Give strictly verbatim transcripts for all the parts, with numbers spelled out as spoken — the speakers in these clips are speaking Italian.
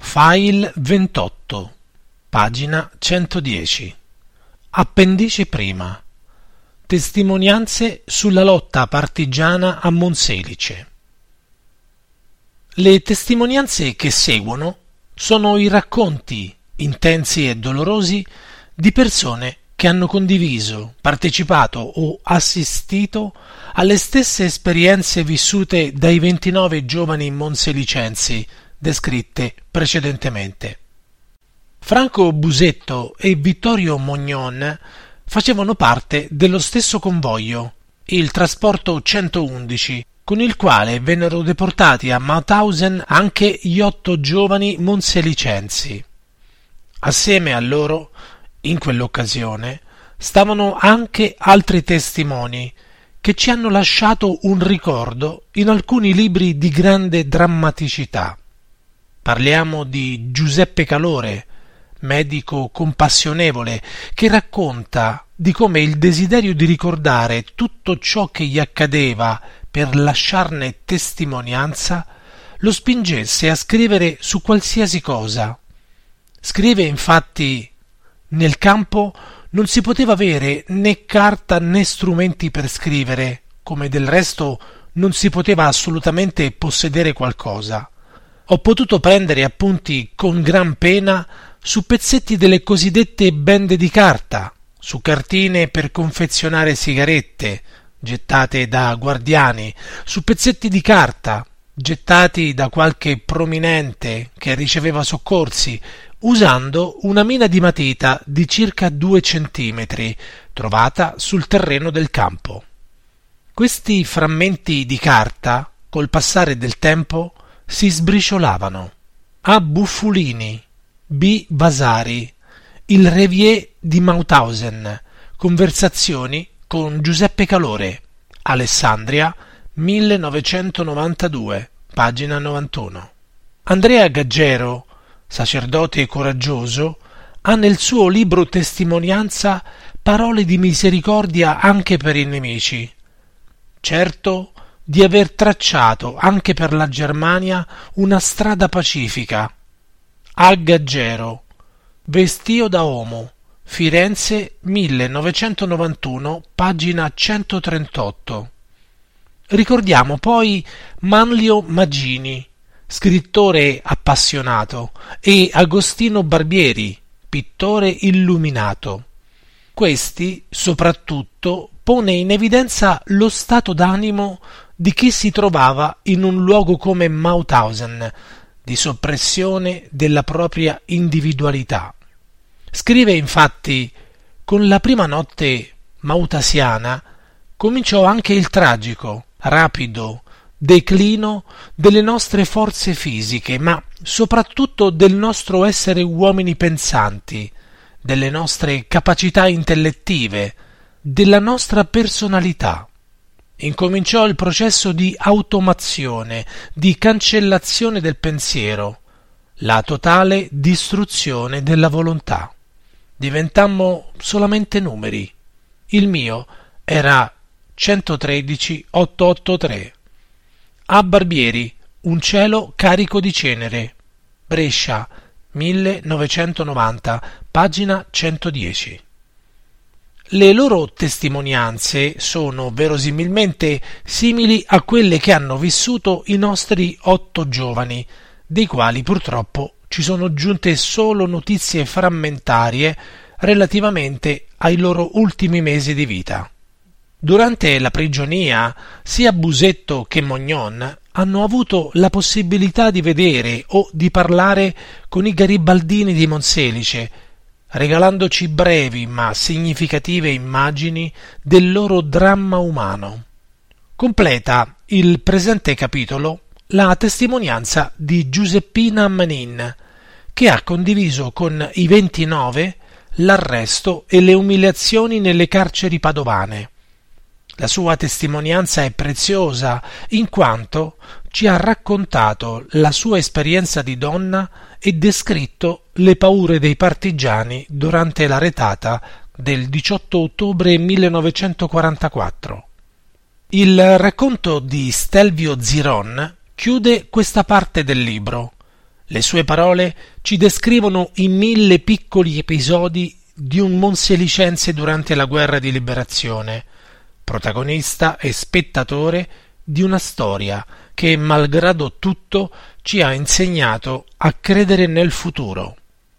File ventotto, pagina centodieci. Appendice prima. Testimonianze sulla lotta partigiana a Monselice. Le testimonianze che seguono sono i racconti, intensi e dolorosi, di persone che hanno condiviso, partecipato o assistito alle stesse esperienze vissute dai ventinove giovani monselicensi descritte precedentemente. Franco Busetto e Vittorio Mognon facevano parte dello stesso convoglio, il trasporto centoundici, con il quale vennero deportati a Mauthausen anche gli otto giovani monselicensi. Assieme a loro, in quell'occasione, stavano anche altri testimoni che ci hanno lasciato un ricordo in alcuni libri di grande drammaticità. Parliamo di Giuseppe Calore, medico compassionevole, che racconta di come il desiderio di ricordare tutto ciò che gli accadeva per lasciarne testimonianza lo spingesse a scrivere su qualsiasi cosa. Scrive infatti: nel campo non si poteva avere né carta né strumenti per scrivere, come del resto non si poteva assolutamente possedere qualcosa. Ho potuto prendere appunti con gran pena su pezzetti delle cosiddette bende di carta, su cartine per confezionare sigarette, gettate da guardiani, su pezzetti di carta, gettati da qualche prominente che riceveva soccorsi, usando una mina di matita di circa due centimetri, trovata sul terreno del campo. Questi frammenti di carta, col passare del tempo, si sbriciolavano. A Buffulini, B. Vasari, il Revier di Mauthausen, conversazioni con Giuseppe Calore, Alessandria, millenovecentonovantadue, pagina novantuno. Andrea Gaggero, sacerdote coraggioso, ha nel suo libro Testimonianza parole di misericordia anche per i nemici. Certo di aver tracciato anche per la Germania una strada pacifica. A. Gaggero, Vestio da uomo, Firenze, millenovecentonovantuno, pagina centotrentotto. Ricordiamo poi Manlio Maggini, scrittore appassionato, e Agostino Barbieri, pittore illuminato. Questi, soprattutto, pone in evidenza lo stato d'animo di chi si trovava in un luogo come Mauthausen, di soppressione della propria individualità. Scrive infatti: con la prima notte mautasiana cominciò anche il tragico, rapido declino delle nostre forze fisiche, ma soprattutto del nostro essere uomini pensanti, delle nostre capacità intellettive, della nostra personalità. Incominciò il processo di automazione, di cancellazione del pensiero, la totale distruzione della volontà. Diventammo solamente numeri. Il mio era centotredici ottocentoottantatré. A. Barbieri, Un cielo carico di cenere, Brescia, millenovecentonovanta, pagina centodieci. Le loro testimonianze sono verosimilmente simili a quelle che hanno vissuto i nostri otto giovani, dei quali purtroppo ci sono giunte solo notizie frammentarie relativamente ai loro ultimi mesi di vita. Durante la prigionia, sia Busetto che Mognon hanno avuto la possibilità di vedere o di parlare con i garibaldini di Monselice, regalandoci brevi ma significative immagini del loro dramma umano. Completa il presente capitolo la testimonianza di Giuseppina Manin, che ha condiviso con i ventinove l'arresto e le umiliazioni nelle carceri padovane. La sua testimonianza è preziosa in quanto ci ha raccontato la sua esperienza di donna e descritto le paure dei partigiani durante la retata del diciotto ottobre millenovecentoquarantaquattro. Il racconto di Stelvio Ziron chiude questa parte del libro. Le sue parole ci descrivono i mille piccoli episodi di un monselicense durante la guerra di liberazione, protagonista e spettatore di una storia che, malgrado tutto, ci ha insegnato a credere nel futuro.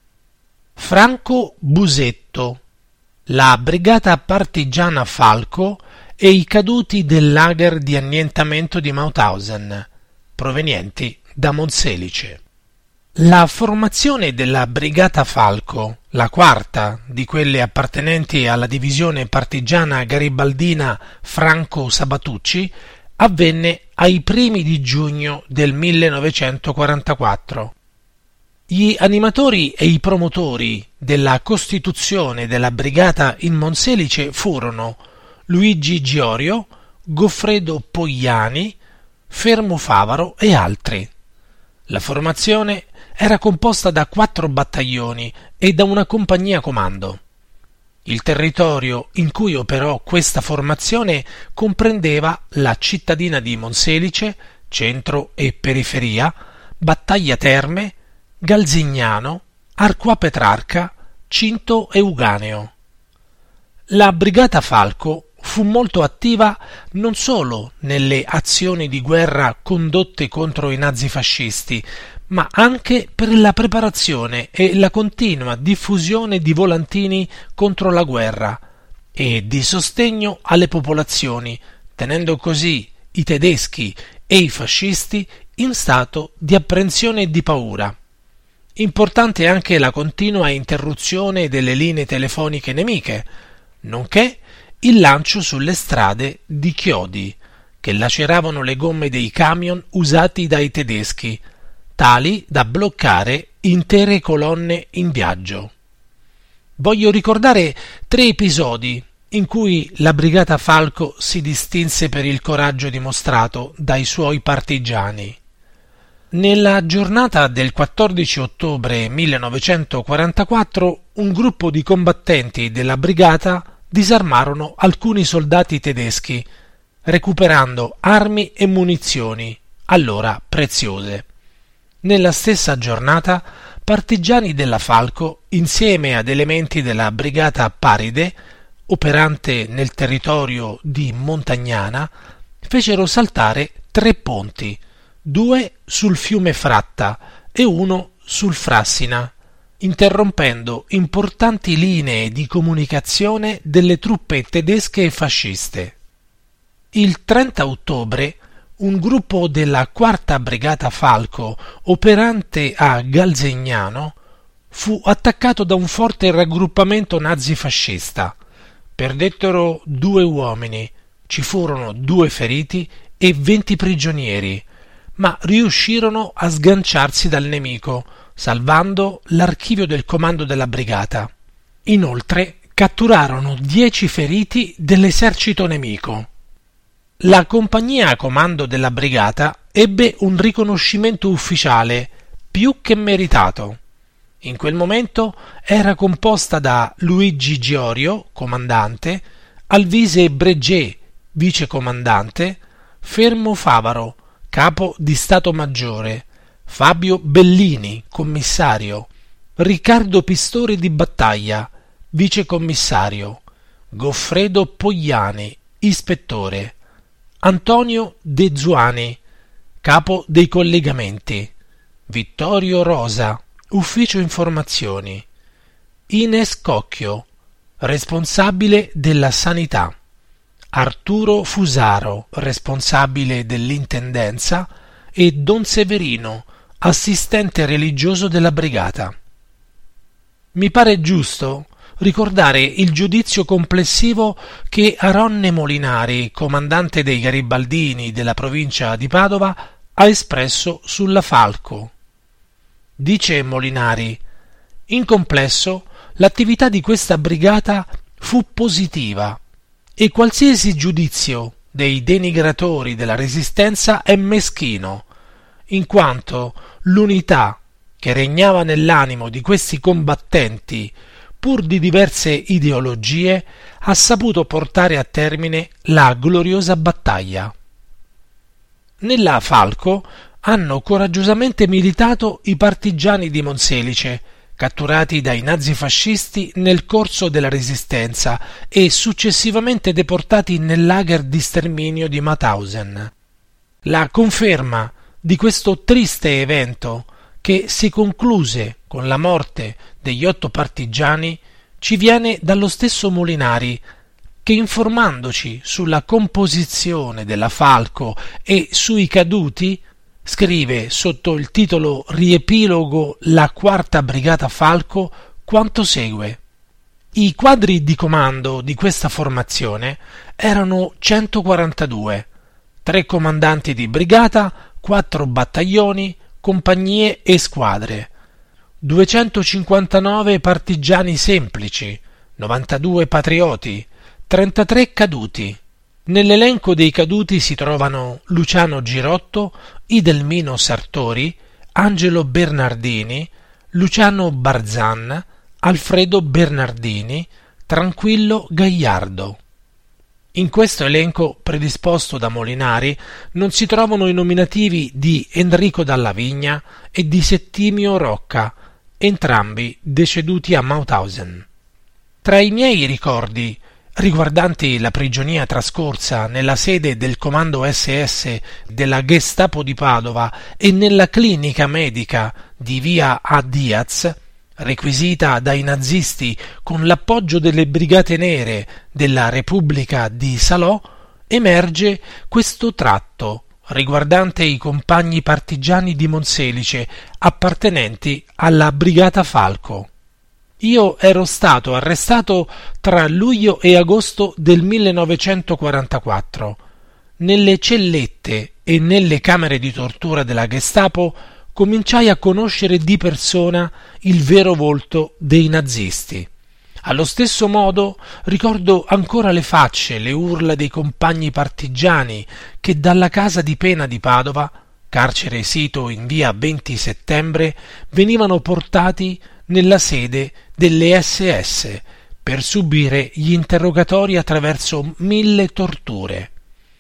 Franco Busetto, la brigata partigiana Falco e i caduti del lager di annientamento di Mauthausen, provenienti da Monselice. La formazione della brigata Falco, la quarta di quelle appartenenti alla divisione partigiana garibaldina Franco Sabatucci, avvenne ai primi di giugno del millenovecentoquarantaquattro. Gli animatori e i promotori della costituzione della brigata in Monselice furono Luigi Giorio, Goffredo Pogliani, Fermo Favaro e altri. La formazione era composta da quattro battaglioni e da una compagnia comando. Il territorio in cui operò questa formazione comprendeva la cittadina di Monselice, centro e periferia, Battaglia Terme, Galzignano, Arqua Petrarca, Cinto e Uganeo. La brigata Falco fu molto attiva non solo nelle azioni di guerra condotte contro i nazifascisti, ma anche per la preparazione e la continua diffusione di volantini contro la guerra e di sostegno alle popolazioni, tenendo così i tedeschi e i fascisti in stato di apprensione e di paura. Importante anche la continua interruzione delle linee telefoniche nemiche, nonché il lancio sulle strade di chiodi che laceravano le gomme dei camion usati dai tedeschi, tali da bloccare intere colonne in viaggio. Voglio ricordare tre episodi in cui la brigata Falco si distinse per il coraggio dimostrato dai suoi partigiani. Nella giornata del quattordici ottobre millenovecentoquarantaquattro un gruppo di combattenti della brigata disarmarono alcuni soldati tedeschi, recuperando armi e munizioni, allora preziose. Nella stessa giornata, partigiani della Falco, insieme ad elementi della brigata Paride, operante nel territorio di Montagnana, fecero saltare tre ponti, due sul fiume Fratta e uno sul Frassina, interrompendo importanti linee di comunicazione delle truppe tedesche e fasciste. Il trenta ottobre un gruppo della quarta brigata Falco, operante a Galzignano, fu attaccato da un forte raggruppamento nazifascista. Perdettero due uomini, ci furono due feriti e venti prigionieri, ma riuscirono a sganciarsi dal nemico, salvando l'archivio del comando della brigata. Inoltre catturarono dieci feriti dell'esercito nemico. La compagnia a comando della brigata ebbe un riconoscimento ufficiale più che meritato. In quel momento era composta da Luigi Giorio, comandante, Alvise Breget, vicecomandante, Fermo Favaro, capo di Stato Maggiore, Fabio Bellini, commissario, Riccardo Pistori di Battaglia, vicecommissario, Goffredo Pogliani, ispettore, Antonio De Zuani, capo dei collegamenti, Vittorio Rosa, ufficio informazioni, Ines Cocchio, responsabile della sanità, Arturo Fusaro, responsabile dell'intendenza, e Don Severino, assistente religioso della brigata. Mi pare giusto ricordare il giudizio complessivo che Aronne Molinari, comandante dei Garibaldini della provincia di Padova, ha espresso sulla Falco. Dice Molinari: in complesso l'attività di questa brigata fu positiva e qualsiasi giudizio dei denigratori della Resistenza è meschino, in quanto l'unità che regnava nell'animo di questi combattenti, pur di diverse ideologie, ha saputo portare a termine la gloriosa battaglia. Nella Falco hanno coraggiosamente militato i partigiani di Monselice, catturati dai nazifascisti nel corso della Resistenza e successivamente deportati nel lager di sterminio di Mauthausen. La conferma di questo triste evento, che si concluse con la morte degli otto partigiani, ci viene dallo stesso Molinari, che informandoci sulla composizione della Falco e sui caduti scrive sotto il titolo riepilogo La quarta brigata Falco quanto segue. I quadri di comando di questa formazione erano centoquarantadue, tre comandanti di brigata, quattro battaglioni, compagnie e squadre, duecentocinquantanove partigiani semplici, novantadue patrioti, trentatré caduti. Nell'elenco dei caduti si trovano Luciano Girotto, Idelmino Sartori, Angelo Bernardini, Luciano Barzan, Alfredo Bernardini, Tranquillo Gagliardo. In questo elenco predisposto da Molinari non si trovano i nominativi di Enrico Dalla Vigna e di Settimio Rocca, entrambi deceduti a Mauthausen. Tra i miei ricordi riguardanti la prigionia trascorsa nella sede del comando esse esse della Gestapo di Padova e nella clinica medica di via A. Diaz, requisita dai nazisti con l'appoggio delle Brigate Nere della Repubblica di Salò, emerge questo tratto riguardante i compagni partigiani di Monselice appartenenti alla Brigata Falco. Io ero stato arrestato tra luglio e agosto del millenovecentoquarantaquattro. Nelle cellette e nelle camere di tortura della Gestapo cominciai a conoscere di persona il vero volto dei nazisti. Allo stesso modo ricordo ancora le facce, le urla dei compagni partigiani che dalla casa di pena di Padova, carcere sito in via venti settembre, venivano portati nella sede delle esse esse per subire gli interrogatori attraverso mille torture.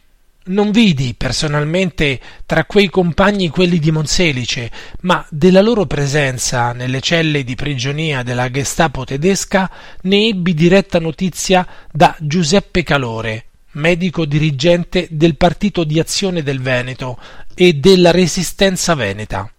Non vidi personalmente tra quei compagni quelli di Monselice, ma della loro presenza nelle celle di prigionia della Gestapo tedesca ne ebbi diretta notizia da Giuseppe Calore, medico dirigente del Partito di Azione del Veneto e della Resistenza Veneta.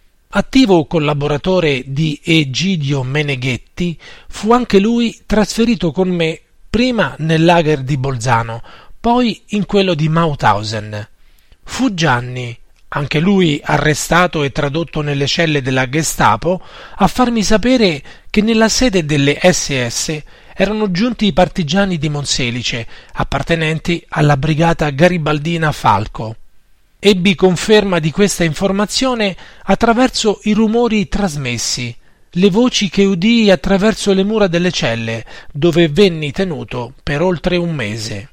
Attivo collaboratore di Egidio Meneghetti, fu anche lui trasferito con me prima nel lager di Bolzano, poi in quello di Mauthausen. Fu Gianni, anche lui arrestato e tradotto nelle celle della Gestapo, a farmi sapere che nella sede delle esse esse erano giunti i partigiani di Monselice, appartenenti alla brigata garibaldina Falco. Ebbi conferma di questa informazione attraverso i rumori trasmessi, le voci che udii attraverso le mura delle celle, dove venni tenuto per oltre un mese.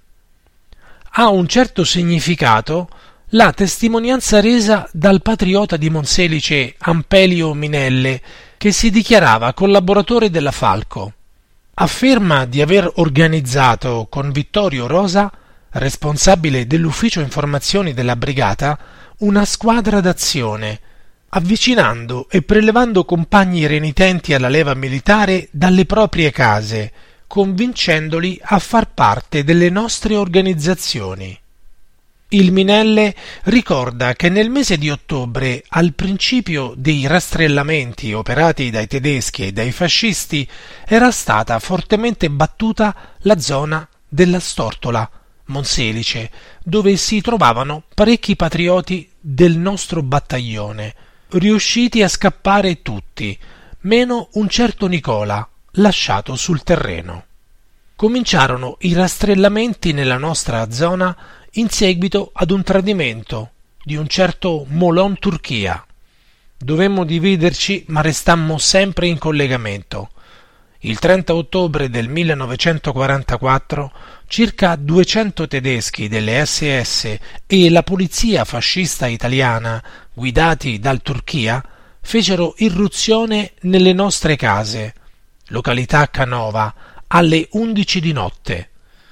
Ha un certo significato la testimonianza resa dal patriota di Monselice Ampelio Minelle, che si dichiarava collaboratore della Falco. Afferma di aver organizzato con Vittorio Rosa, responsabile dell'ufficio informazioni della brigata, una squadra d'azione, avvicinando e prelevando compagni renitenti alla leva militare dalle proprie case, convincendoli a far parte delle nostre organizzazioni. Il Minelle ricorda che nel mese di ottobre, al principio dei rastrellamenti operati dai tedeschi e dai fascisti, era stata fortemente battuta la zona della Stortola, Monselice, dove si trovavano parecchi patrioti del nostro battaglione, riusciti a scappare tutti, meno un certo Nicola, lasciato sul terreno. Cominciarono i rastrellamenti nella nostra zona in seguito ad un tradimento di un certo Molon Turchia. Dovemmo dividerci, ma restammo sempre in collegamento. Il trenta ottobre del millenovecentoquarantaquattro circa duecento tedeschi delle esse esse e la polizia fascista italiana, guidati dal Turchia, fecero irruzione nelle nostre case, località Canova, alle undici di notte.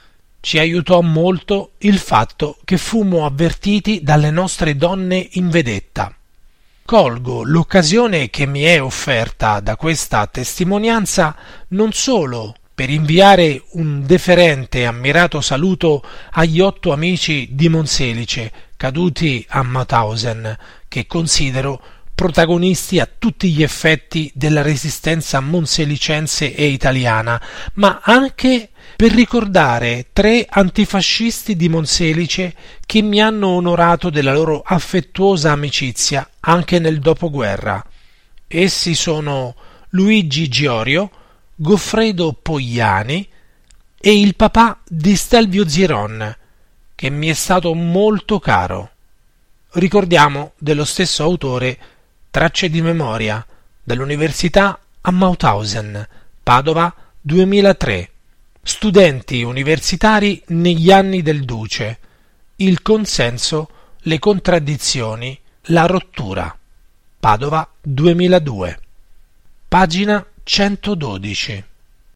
Ci aiutò molto il fatto che fummo avvertiti dalle nostre donne in vedetta. Colgo l'occasione che mi è offerta da questa testimonianza non solo per inviare un deferente e ammirato saluto agli otto amici di Monselice caduti a Mauthausen, che considero protagonisti a tutti gli effetti della resistenza monselicense e italiana, ma anche per ricordare tre antifascisti di Monselice che mi hanno onorato della loro affettuosa amicizia anche nel dopoguerra. Essi sono Luigi Giorio, Goffredo Pogliani e il papà di Stelvio Ziron, che mi è stato molto caro. Ricordiamo dello stesso autore Tracce di memoria, dall'Università a Mauthausen, Padova duemilatré. Studenti universitari negli anni del Duce. Il consenso, le contraddizioni, la rottura. Padova duemiladue. Pagina centododici.